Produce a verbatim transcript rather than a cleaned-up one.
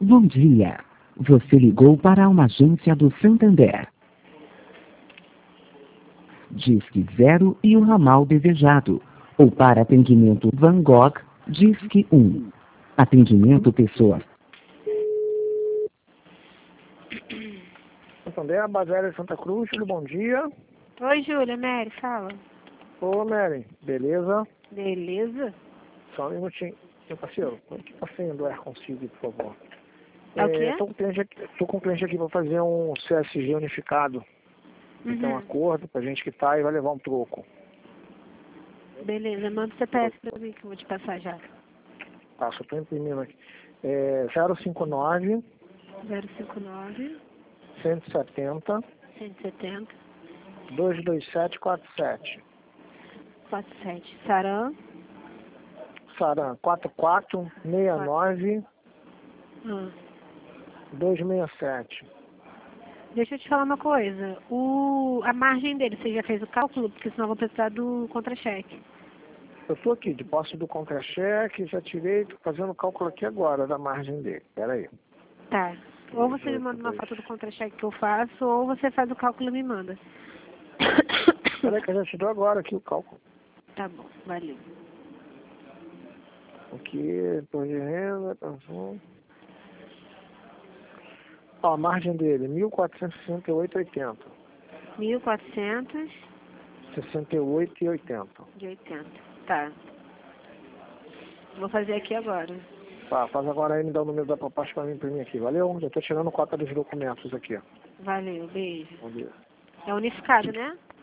Bom dia. Você ligou para uma agência do Santander. Disque zero e o ramal desejado. Ou para atendimento Van Gogh, Disque um. Atendimento pessoa. Santander, Basélia de Santa Cruz, tudo bom dia. Oi, Júlia, Mary, fala. Ô, Mary, beleza? Beleza? Só um minutinho. Meu parceiro, põe que passinho do ar consigo, por favor. É o quê? Tô com, cliente aqui, tô com um cliente aqui para fazer um C S G unificado. Uhum. Então, um acordo pra gente que tá e vai levar um troco. Beleza, manda o C P F pra mim que eu vou te passar já. Tá, só tô imprimindo aqui. É zero cinco nove, zero cinco nove, cento e setenta, cento e setenta, dois dois sete quatro sete. quatro sete. Saran. Saran, quatro quatro seis nove, Ah. dois seis sete. Deixa eu te falar uma coisa. O, a margem dele, você já fez o cálculo? Porque senão eu vou precisar do contra-cheque. Eu tô aqui, de posse do contra-cheque, já tirei, tô fazendo o cálculo aqui agora da margem dele. Pera aí. Tá. Ou você me manda uma foto do contra-cheque que eu faço, ou você faz o cálculo e me manda. Pera aí que eu já te dou agora aqui o cálculo. Tá bom, valeu. Aqui, imposto de renda, pensão. Ó, a margem dele, mil quatrocentos e sessenta e oito reais e oitenta centavos. mil quatrocentos sessenta e oito reais e oitenta centavos. e oitenta. Tá. Vou fazer aqui agora. Tá, faz agora aí, me dá o número da proposta pra mim imprimir aqui, valeu? Já tô tirando cópia dos documentos aqui. Valeu, beijo. Valeu. É unificado, né?